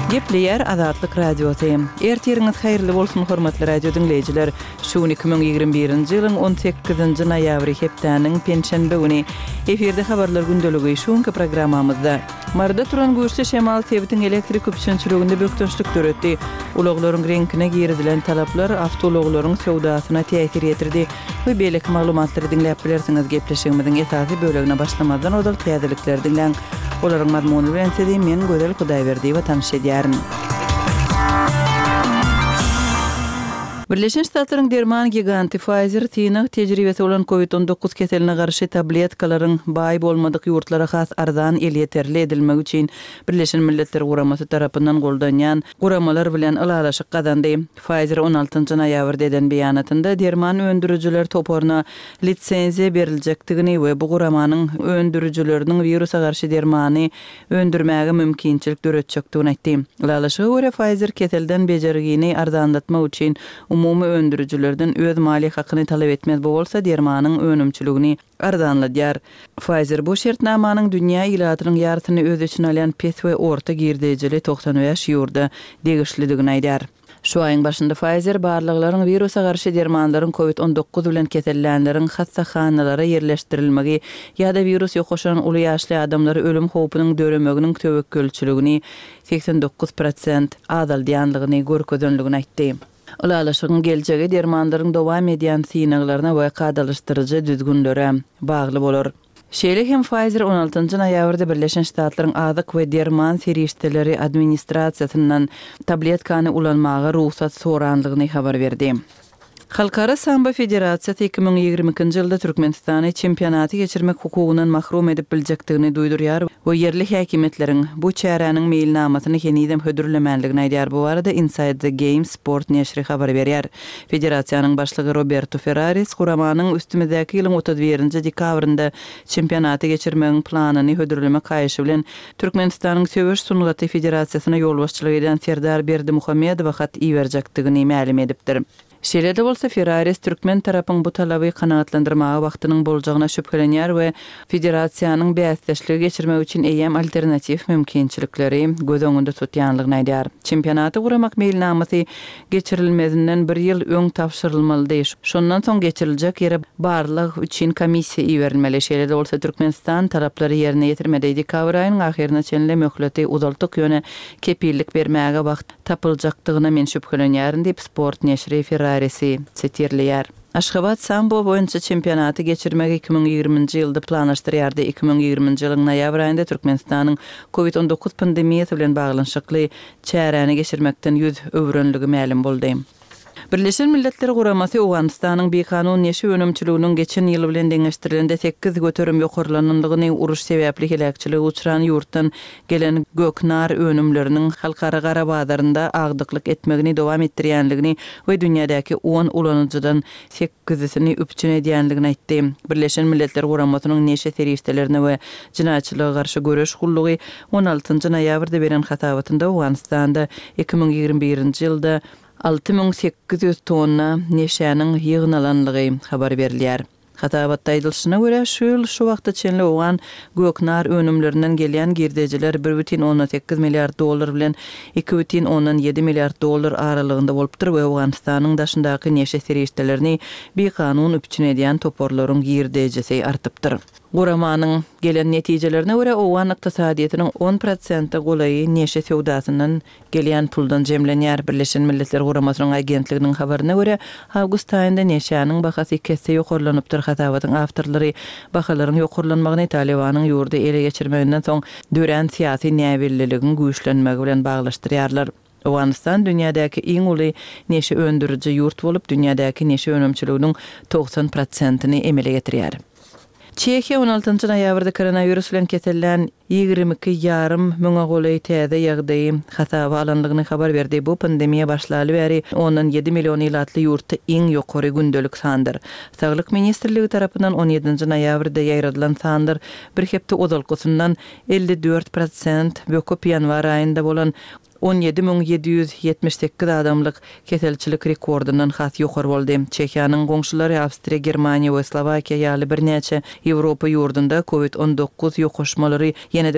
Gepleyer Azatlyk radiosu. Ertiriňiz haýyrly bolsun hormatly radio dinleýijiler. Şu 2021-nji ýylyň 18-nji noýabry hepdeniň penşenbe güni eferde habarlar gündöligi şuňky programmamyzda marda turan güýçli şemal tebitiň elektrik üpçünçiliginde bökdünçlik döretdi. Ulaglaryň reňkine giridilen talaplar awtologlaryň sowdasyna täsir etirdi. Bu beýleki maglumatlary dinläp bilersiňiz. Gepleşigimiziň esasy bölegine başlamadan odal täzelikler dinläň. Olaryň mazmuny bilen sizi men Gözel Hudaýberdi we tanış edýärim. Birleşen Ştatlaryň derman giganty Pfizer tiýnak tejribesi bolan COVID-19 keseline garşy tabletkalaryň baý bolmadyk ýurtlara has arzan elýeterli edilmek üçin Birleşen Milletler Guramasy tarapyndan goldanýan guramalar bilen ylalaşyk gazandy. Pfizer 16-njy noýabrda eden beýanatynda derman öndürüjiler toporuna litsenziýa berilejekdigini we bu guramanyň öndürüjileriniň wirusa garşy dermany öndürmäge mümkinçilik döretjekdigini aýtdy. Ylalaşyga görä Pfizer keselden bejerigini arzanlatmak üçin umumy öndürüjilerden öz mali hakyny talap etmez bolsa dermanyň önümçiligini arzanladýar. Pfizer bu şertnamanyň dünýä ilatynyň ýartyny öz içine alan pes we orta girdejeli 95 ýurda degişlidigini aýdýar. Şu ayın başında Pfizer barlyklaryň virusa garşy dermanlaryň COVID-19 bilen kesellänleriň hassahanalara yerleşdirilmegi ýa-da virus ýokaşan uly ýaşly adamlary ölüm howpunyň döremeginiň töwekkülçiligini 89% azaldyanlygyny görkezlenligini aýtdy. Ylalaşygyň geljegi dermanlaryň dowam edýän synaglaryna we kadalaşdyryjy düzgünlere bagly bolar. Şeýle hem Pfizer 16-njy noýabrda Birleşen Ştatlaryň azyk we derman serişdeleri administrasiýasyndan tabletkany ulanmaga ruhsat soranlygyny habar berdi. Halkara Samba Federasiýasy 2022-nji ýylda Türkmenistany çempionaty geçirmek hukugundan mahrum edip biljekdigini duýdurýar we yerli häkimetleriň bu çäranyň meýilnamasyny henidem hödürlemenligini aýdýar. Bu arada Inside the Game sport neşri habar berýär. Federasiýanyň başlygy Roberto Ferraris guramanyň üstümizdäki ýylyň 31-nji dekabrynda çempionaty geçirmegiň planyny hödürlemek haýyşy bilen Türkmenistanyň Söwüş Sungaty Federasiýasyna ýolbaşçylyk eden Serdar Berdimuhammedow hat iýerjekdigini ma'lum edipdir. Şeýle bolsa Ferraris Türkmen tarapyň bu talaby kanagatlandyrmagy wagtynyň boljagyna şüphelenýär we federasiýanyň bäsleşligi geçirmek üçin eýem alternativ mümkinçilikleri göz öňünde tutýanlygyny aýdýar. Çempionaty guramak meýilnamasy geçirilmezinden 1 ýyl öň tapşyrylmaly. Şondan soň geçiriljek ýere barlyk üçin komissiýa iwerilmeli. Şeýle bolsa Türkmenistan taraplary ýerine ýetirmedi. Dekabr aýynyň ahyryna çenle möhleti uzaltyk ýöne kepillik bermäge wagt tapyljakdygyna men şüphelenýärin diýip sport neşri Ferrarisi setirliyar. Aşgabat sambo boýunça çempionaty geçirmek 2020-nji ýylda planlaşdyrýardy. 2020-nji ýylyň noýabr aýynda Türkmenistanyň COVID-19 pandemiýasy bilen baglanşykly çärany geçirmekden ýüz öwrenligi ma'lum boldy. Birleşen Milletler Guramasy Owganistanyň bekanun neşe önümçiliginiň geçen ýyl bilen deňeşdirilende 8 göterim ýokarlananlygyny uruş sebäpli helakçylygy uçuran ýurtdan gelen göknar önümleriniň halkara gara bazarynda agdyklyk etmegini dowam etdirýänligini we dünýädäki 10 ulanıcıdan 8-sini üpçün edýänligini aýtdy. Birleşen Milletler Guramasynyň neşe serişdelerine we jinaýatçylyga garşy göreş gullugy 16-njy noýabrda beren hatabatynda Owganistanda 2021-nji ýylda 6800 tonna neşäniň ýygnalanlygy habar berilýär. Hatabatda aýdylşyna görä şu wagtda çenli owan göknar önümlerinden gelýän girdejiler 1,8 milliard dollar bilen 2,7 milliard dollar aralygynda bolupdyr we Owganistanyň daşyndaky neşe serişdelerini bekanun üpçün edýän toporlaryň girdejisi artypdyr. Guramanyň gelen netijelerine görä owan ykdysadyýatynyň 10% golaýy neşe sowdasyndan gelýän puldan jemlenýär. Birleşen Milletler Guramasynyň agentliginiň habaryna görä awgust aýynda neşäniň bahasy kesse ýokarlanypdyr. Hatabatyň awtorlary bahalaryň ýokarlanmagyny Talibanyň ýurdu ele geçirmeginden soň dören syýasy näwilliligin güýçlenmegi bilen baglaşdyrýarlar. Owganistan dünýädäki iň uly neşe öndürüji ýurt bolup dünýädäki neşe önümçiliginiň 90%-ni emele getirýär. Çekiýa 16-njy noýabrda koronavirus bilen kesellän 22,5 müňe golaý täze ýagdaý hasaba alanlygyny habar berdi. Bu pandemiýa başlaly bäri 17 million ýylatly ýurtda iň ýokary gündelik sandyr. Saglyk ministrligi tarapyndan 17-nji noýabrda ýaýradylan sandyr bir hepde ozalkysyndan 54% böküp ýanwar aýynda bolan 17.778 adamlyk keselçilik rekordundan has ýokary boldy. Çekiýanyň goňşulary Awstriýa, Germaniýa we Slowakiýa ýaly bir näçe Ýewropa ýurdunda COVID-19 ýokaşmalary ýene